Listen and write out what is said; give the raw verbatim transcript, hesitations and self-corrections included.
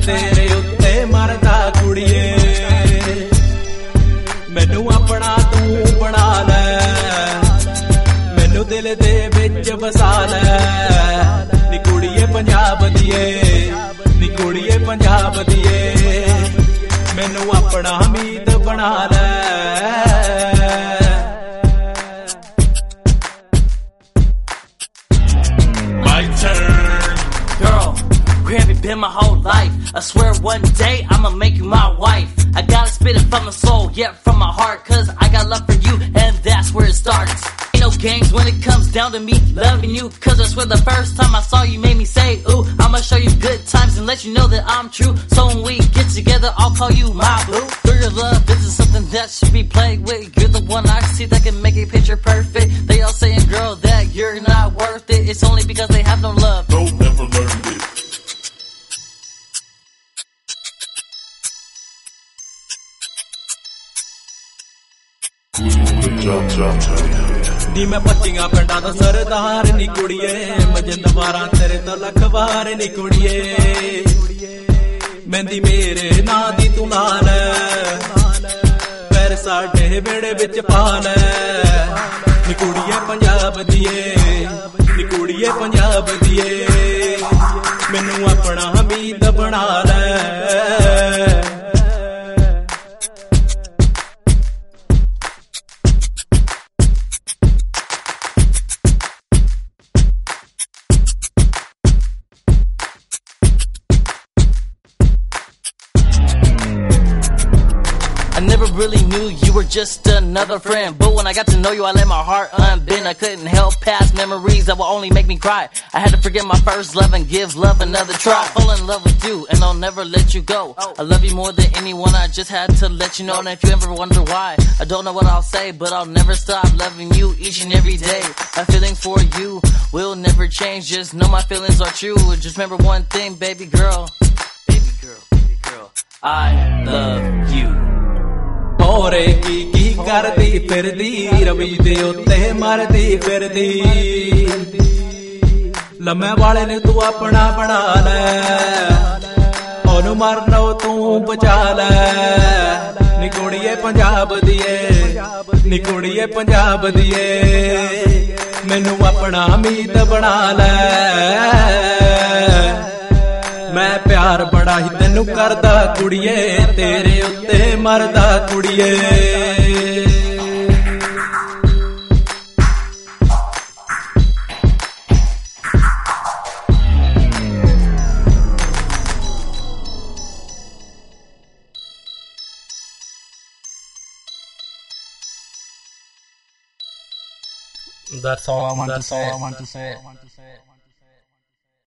तेरे उत्ते मरदा कुड़िए मैनू अपना तू बना लै मैनू दिल दे विच बसा लै नी कुड़िए पंजाब दिए नी कुड़िए पंजाब दिए मैनू अपना मीत बना लै Been my whole life. I swear one day I'ma make you my wife. I gotta spit it from the soul, yeah, from my heart, cause I got love for you, and that's where it starts. Ain't no games when it comes down to me loving you, cause I swear the first time I saw you made me say, ooh, I'ma show you good times and let you know that I'm true. So when we get together, I'll call you my boo. Through your love, this is something that should be played with. You're the one I see that can make a picture perfect. They all saying, girl, that you're not worth it. It's only because they have no love. No, never learned it. नी मैं पच्चियां पिंडां दा सरदार नी कुड़िए मजिंदवारां तेरे तो लख वार नी कुड़िए मेहंदी मेरे नां दी तू ला लै पैर साडे वेड़े विच पा लै नी कुड़िए पंजाब दिए नी कुड़िए पंजाब दिए मैनू अपना हमीद बना लै I never really knew you were just another friend, but when I got to know you I let my heart unbend. I couldn't help past memories that will only make me cry. I had to forget my first love and give love another try. Fall in love with you and I'll never let you go. I love you more than anyone, I just had to let you know. And if you ever wonder why, I don't know what I'll say, but I'll never stop loving you each and every day. My feelings for you will never change, just know my feelings are true. Just remember one thing, baby girl, baby girl, baby girl, I love you. होरे की की करदी फिरदी रवि दे उत्ते मरदी फिरदी लम्मे वाले ने तू अपना बना लै ओनू मरनो तू बचा लै नी कुड़िए पंजाब दिए नी कुड़िए पंजाब दिए मैनू अपना मीत बना लै मैं प्यार बड़ा ही तेनू करदा कुड़िए तेरे उत्ते मरदा कुड़िए That's all I want to say. I want to say.